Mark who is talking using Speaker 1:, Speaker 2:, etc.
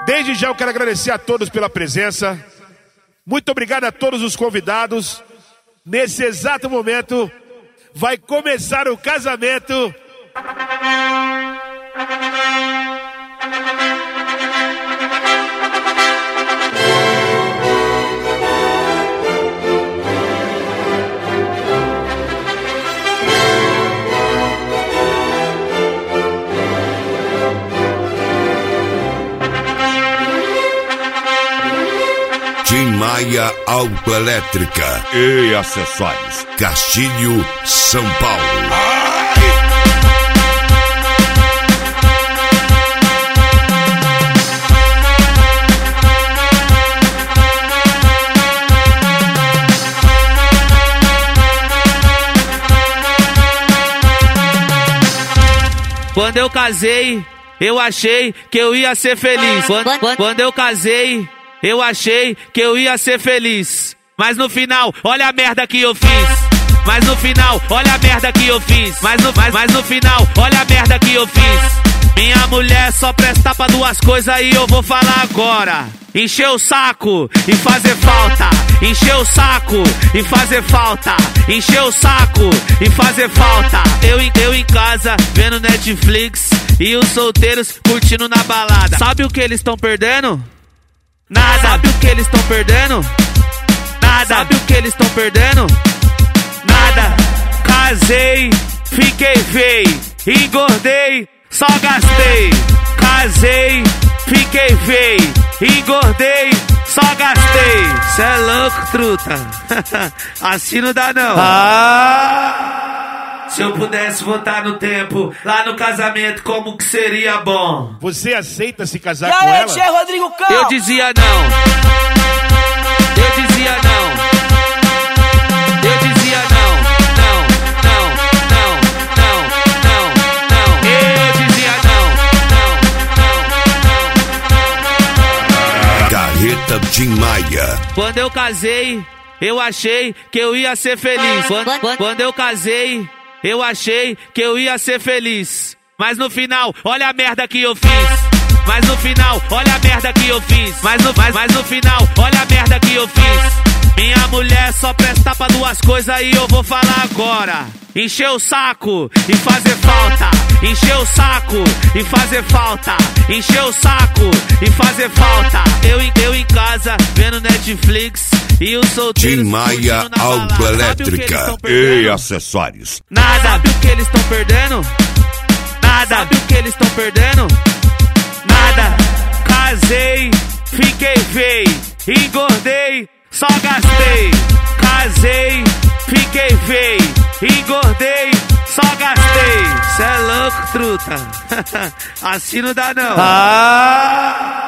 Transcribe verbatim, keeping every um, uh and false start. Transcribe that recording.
Speaker 1: Desde já eu quero agradecer a todos pela presença. Muito obrigado a todos os convidados. Nesse exato momento vai começar o casamento.
Speaker 2: Tim Maia Autoelétrica
Speaker 3: e acessórios,
Speaker 2: Castilho, São Paulo.
Speaker 4: Quando eu casei, eu achei que eu ia ser feliz. Quando, quando, quando eu casei, eu achei que eu ia ser feliz. Mas no final, olha a merda que eu fiz. Mas no final, olha a merda que eu fiz. Mas no, mas, mas no final, olha a merda que eu fiz. Minha mulher só presta pra duas coisas e eu vou falar agora. Encher o saco e fazer falta. Encher o saco e fazer falta. Encher o saco e fazer falta. Eu, eu em casa, vendo Netflix e os solteiros curtindo na balada. Sabe o que eles estão perdendo? Nada. Sabe o que eles estão perdendo? Nada. Sabe o que eles estão perdendo? Nada. Casei, fiquei feio, engordei, só gastei. Casei, fiquei feio, engordei, só gastei. Cê é louco, truta. Assim não dá não. Ah! Se eu pudesse voltar no tempo, lá no casamento, como que seria bom?
Speaker 1: Você aceita se casar
Speaker 5: Já
Speaker 1: com
Speaker 5: é,
Speaker 1: ela?
Speaker 5: Tchê Rodrigo Cal.
Speaker 4: Eu dizia não. Eu dizia não. Eu dizia não. Não, não, não, não, não, não. Eu dizia não. Não, não, não.
Speaker 2: Carreta Tim Maia.
Speaker 4: Quando eu casei, eu achei que eu ia ser feliz. Quando, quando, quando eu casei, eu achei que eu ia ser feliz. Mas no final, olha a merda que eu fiz. Mas no final, olha a merda que eu fiz. Mas no, mas, mas no final, olha a merda que eu fiz. Minha mulher só presta pra duas coisas e eu vou falar agora. Encher o saco e fazer falta. Encher o saco e fazer falta. Encher o saco e fazer falta. Eu, eu em casa, vendo Netflix e os solteiros
Speaker 2: Tim Maia Autoelétrica
Speaker 3: e acessórios.
Speaker 4: Nada. Sabe o que eles estão perdendo? Nada. Sabe o que eles estão perdendo? Nada. Casei, fiquei feio, engordei, só gastei. Casei, fiquei feio, engordei, só gastei. Cê é louco, truta. Assim não dá não. Ah!